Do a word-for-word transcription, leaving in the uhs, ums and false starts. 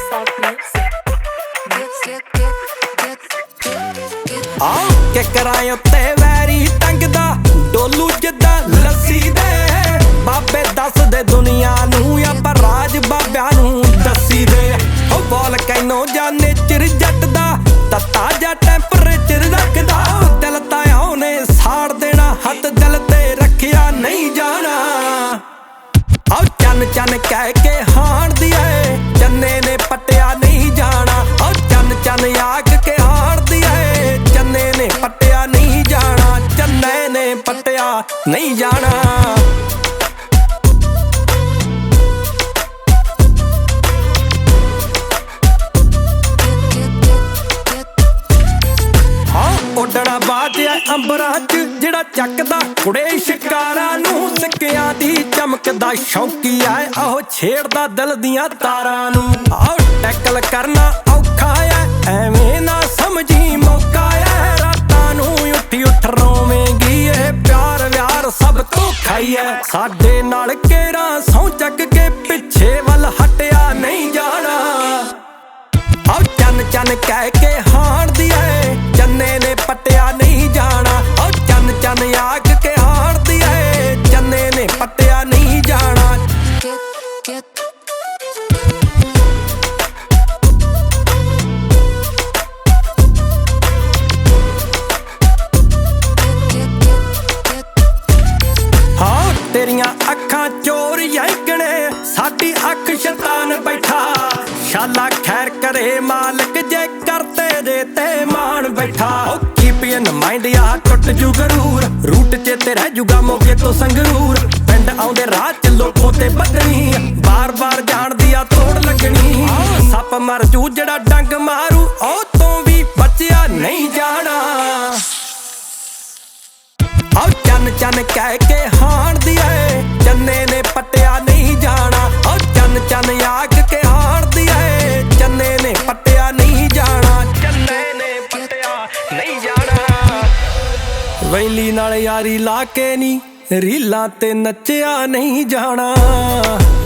आओ के कराए उत्ते वैरी टंगदा डोलू जिद्दां लस्सी दे बाबे दस दे दुनिया नू आपां राज बाबियां नू दस्सी दे ओ बोल कैनो जा नेचर जट दा तत्ता जा टैंपरेचर रखदा दिल तां ओने साड़ देना हथ दिल ते रखिया नहीं जाना आओ चन चन कह के हाण दिया चन्ने ने पट्टिया नहीं जाना आओ चन चन आग के हाण दिया चन्ने ने पट्टिया नहीं जाना चन्ने ने पट्टिया नहीं जाना उडना बाजिया अंबरां च जिहड़ा चकदा कुड़े शिकारां नू सिक्कियां दी चमकदा शौकी आए आहो छेड़दा दिल दियां तारां नू आओ टैकल करना औखा ऐ एवें ना समझी मौका ऐ रातां नू उठी उठ रोवेंगी ए प्यार व्यार सब धोखा ही ऐ साडे नाल केरा सौं चक के पिछे वल हटिया नहीं जाना आओ चन चन कह के हाण दिया चन्ने ने पट्टिया नहीं जाना आओ चन चन आग के हाण दिया चन्ने ने पट्टिया नहीं जाना हाँ तेरियां अखां चोर यकने साडी अख शैतान बैठा शाला खैर करे मालिक जे करते दे ते मान बैठा कीप इन माइंड या टुट जू गरूर रूट चेते रह जूगा मोगे तो संगरूर पिंड आउंदे राह च लोकों ते बदनी बार बार जान दिया तोड़ लगनी सप मर जू जड़ा डंग मारू ओ तो भी बचिया नहीं जाना आओ चन चन कह के हाण दिया चन्ने ने पट्टिया नहीं जाना आओ चन चन आग के हाण दिया चन्ने ने पट्टिया नहीं जाना चन्ने ने पट्टिया नहीं जाना वैली नाल यारी ला के नी रीलां ते नच्चिया नहीं जाना।